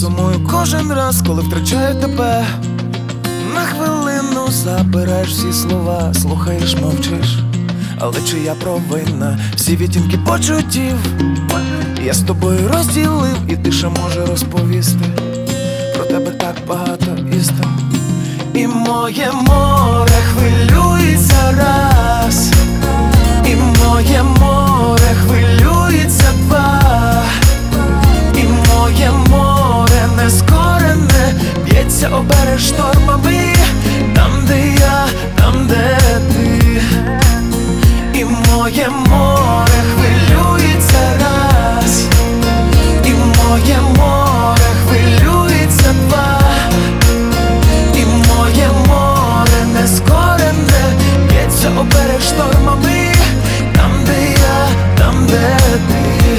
сумую кожен раз, коли втрачаю тебе. На хвилину забираєш всі слова, слухаєш, мовчиш. Але чи я провинна? Всі відтінки почуттів я з тобою розділив, і тиша може розповісти про тебе так багато істин. І моє море хвилюється раз, і моє море хвилюється два, і моє море нескорене б'ється об берег штормами. Там, де я, там, де ти. І моє море хвилюється раз, і моє море хвилюється два, і моє море нескорене б'ється об берег штормами. Там, де я, там, де ти.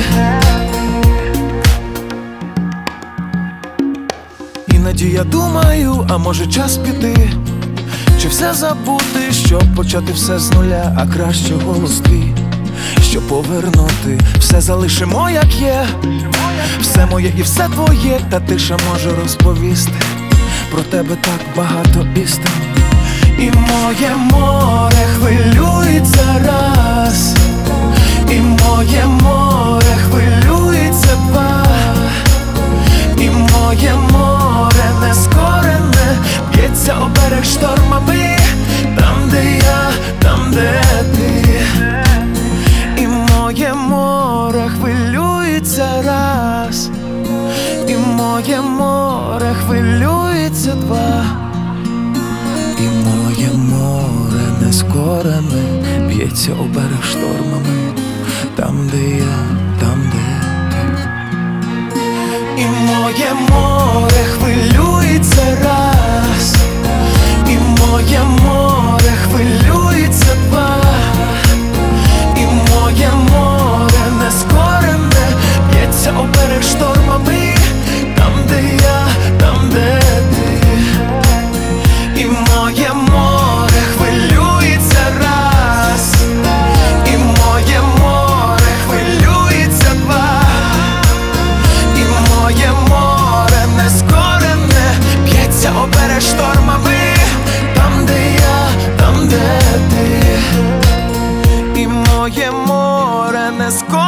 Іноді я думаю, а може час піти, чи все забути, щоб почати все з нуля, а краще голос твій, щоб повернути, все залишимо як є, все моє і все твоє, та тиша може розповісти про тебе так багато істин. І моє море хвилюється раз, і моє море хвилюється два, і моє море нескорене б'ється об берег штормами. Там, де я, там, де ти. І моє море хвилюється раз, і моє море хвилюється два, і моє море нескорене б'ється об берег штормами. Там, де я, там, де ти. І моє море хвилюється раз, і моє море хвилюється два, і моє море нескорене б'ється об берег штормами. Там, де я, там, де ти. І моє море хвилюється раз, і моє море хвилюється два, і моє море нескорене б'ється об берег штормами. Там, де я, там, де ти. І моє море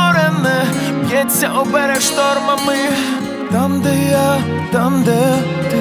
нескорене б'ється об берег штормами. Там, де я, там, де ти.